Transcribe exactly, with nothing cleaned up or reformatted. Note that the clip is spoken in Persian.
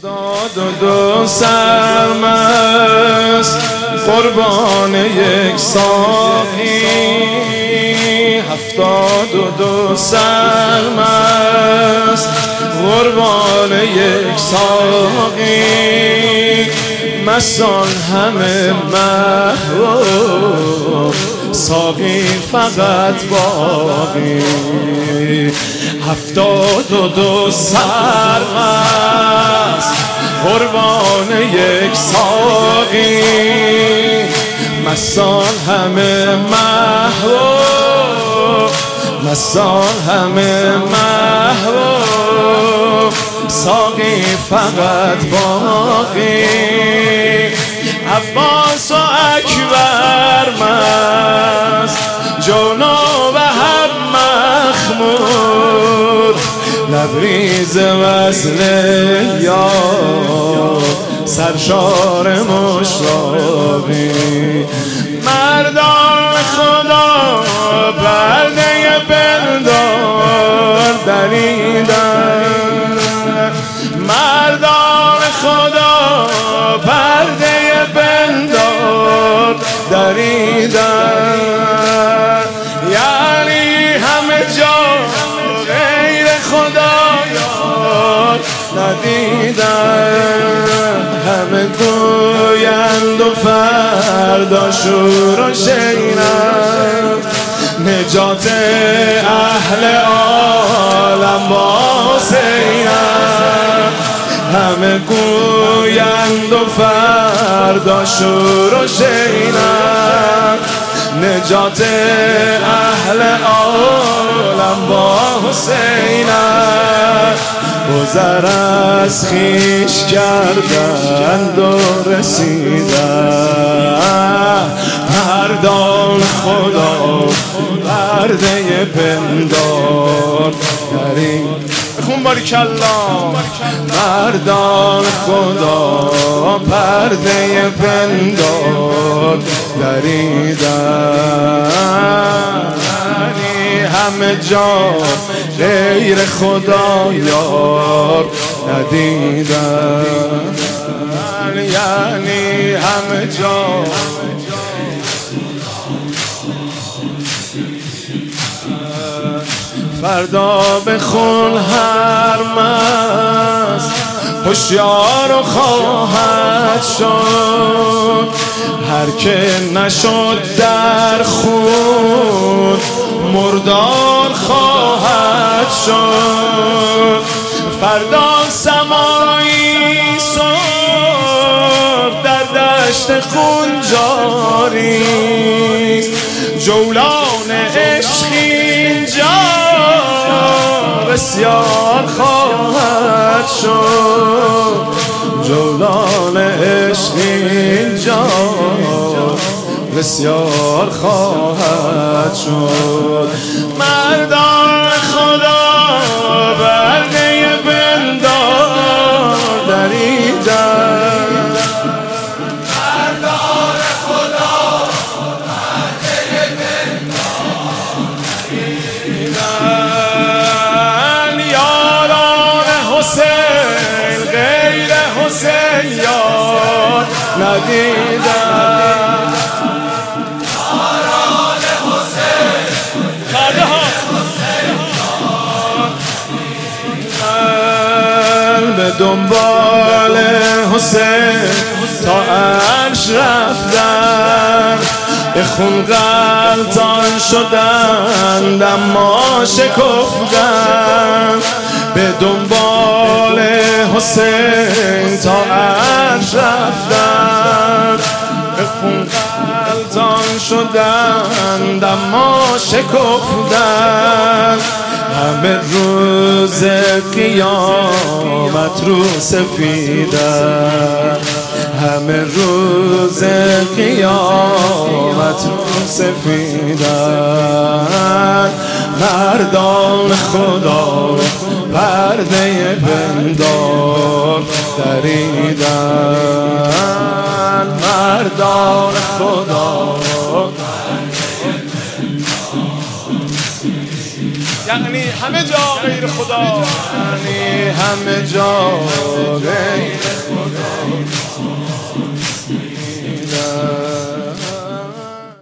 هفتاد و دو سرمست قربان یک ساقی، هفتاد و دو سرمست قربان یک ساقی، مستان همه محروم ساقی فقط باقی. هفتاد و دو سرمست قربان یک ساقی، مستان همه محروم مستان همه محروم ساقی فقط باقی. عباس و اکبر مست جناب هم مخمور، لبریز وصل یار سرشار مشرابی. مردان خدا پرده بندار دریدن، مردان خدا پرده بندار دریدن، یعنی همه جا غیر خدا یار ندیدن. همه گویند و فردا شور و شینم، نجات اهل عالم با حسینم. همه گویند و فردا شور و شینم، نجات اهل عالم با حسینم. گذر از خویش کردند و رسیدن، مردان خدا پرده پندار درین خون باریکالله. مردان خدا پرده پندار دریدن، همه جا غیر خدا یار ندیدن، یعنی همه جا فردا به خون هر مست هوشیار و خواهد شد، هر که نشد در خون مردار خواهد شد. فردا سمایی سرد در دشت خون جاریست، جولان عشق اینجا بسیار خواهد شد، جولان عشق اینجا بسیار خواهد شد. مردان خدا برده بندار دریدن، مردان خدا برده بندار دریدن، یاران حسین غیر حسین یار ندیدن. به دنبال حسین تا عرش رفتن، به خون غلطان شدند اما شکفتن. به دنبال حسین تا عرش رفتن، به خون غلطان شدند اما شکفتن. همه روز قیامت رو سفیدن، همه روز قیامت رو سفیدن. مردان خدا پرده پندار دریدن، مردان خدا یعنی همه جا غیر خدا، یعنی همه جا غیر